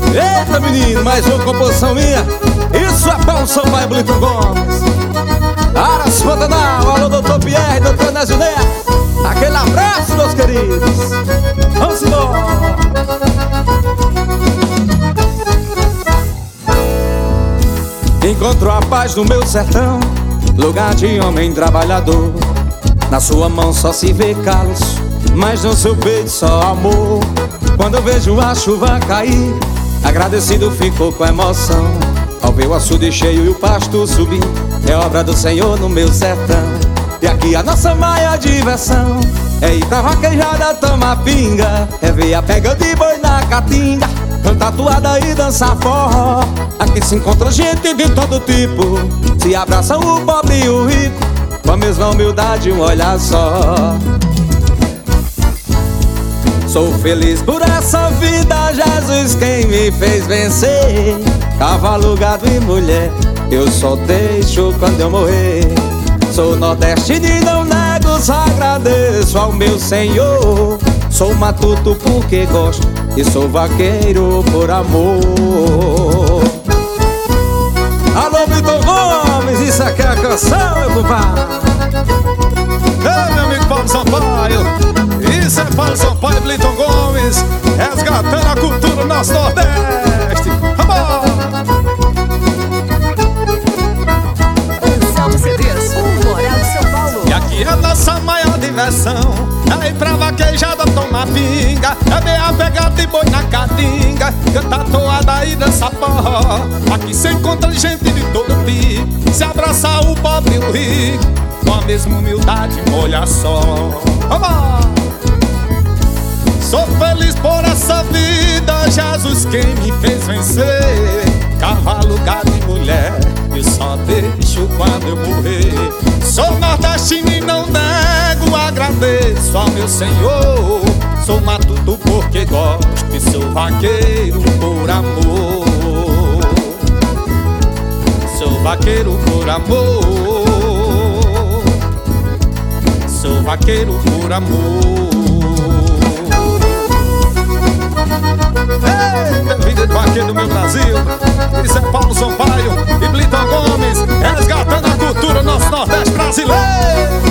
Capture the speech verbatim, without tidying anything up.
Eita menino, mais uma composição minha. Isso é Paulo Sampaio, Bliton Gomes, Aras Pantanal, alô doutor Pierre, doutor Nésio Neto. Aquele abraço, meus queridos. Vamos embora. Encontrou a paz no meu sertão, lugar de homem trabalhador. Na sua mão só se vê calos, mas no seu peito só amor. Quando eu vejo a chuva cair, agradecido fico com emoção, ao ver o açude cheio e o pasto subir. É obra do Senhor no meu sertão. E aqui a nossa maior diversão é ir pra vaquejada tomar pinga, é ver a pega de boi na caatinga, cantar toada e dançar forró. Aqui se encontra gente de todo tipo, se abraçam o pobre e o rico, com a mesma humildade, um olhar só. Sou feliz por essa vida, Jesus quem me fez vencer. Cavalo, gado e mulher, eu só deixo quando eu morrer. Sou nordestino e não nego, só agradeço ao meu Senhor. Sou matuto porque gosto e sou vaqueiro por amor. Alô, Bliton Gomes, isso aqui é a canção, meu compadre. Ei, meu amigo Paulo Sampaio, isso é Paulo Sampaio e Bliton Gomes, resgatando a cultura do nosso Nordeste. Vamos! Anselmo C Ds, o Moral de São Paulo. E aqui é nossa maior diversão, é ir pra vaquejada tomar pinga, é ver a pegada de boi na caatinga, cantar toada e dançar forró. Aqui se encontra gente de todo tipo, se abraçar o pobre e o rico, com a mesma humildade, olha só. Vamos! Sou feliz por essa vida, Jesus quem me fez vencer. Cavalo, gado e mulher, eu só deixo quando eu morrer. Sou nordestino e não nego, agradeço ao meu Senhor. Sou matuto porque gosto e sou vaqueiro por amor. Sou vaqueiro por amor. Sou vaqueiro por amor. Ei, vida de vaqueiro do meu Brasil, isso é Paulo Sampaio e Bliton Gomes, resgatando a cultura do nosso Nordeste brasileiro.